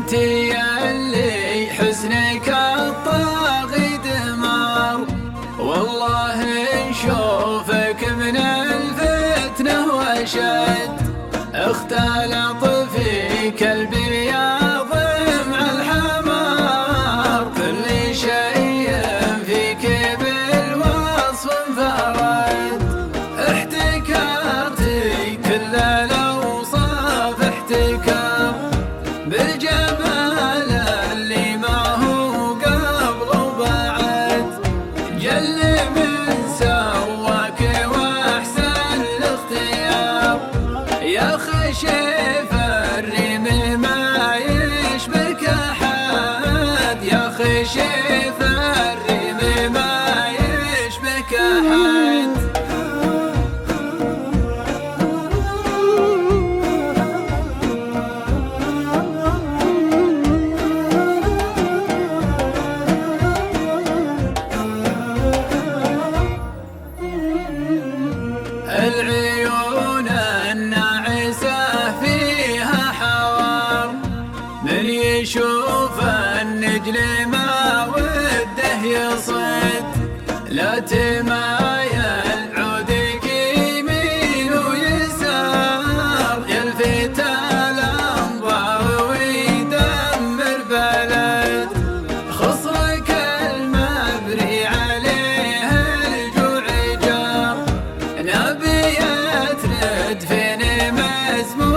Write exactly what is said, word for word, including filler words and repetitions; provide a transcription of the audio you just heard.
انتي اللي حزنك الطاغي دمار، والله نشوفك من الفتنة وشد، اختلط فيك البياض مع الحمار، كل شيء فيك بالوصف انفرد، احتكرتي كل الاوصاف احتكار، بالجمال اللي ما هو قبل وبعد، جل من سواك واحسن الاختيار، يا خشيف الريم ما يشبك احد، يا خشيف الريم ما يشبك احد. العيون الناعسة فيها حوار، من يشوف النجل ما وده يصد، لا تمايل عودك يمين ويسار، يلفت الانظار ويدمر بلد، خصرك المبري عليه الجوع جار، نبيت ندفن مسموم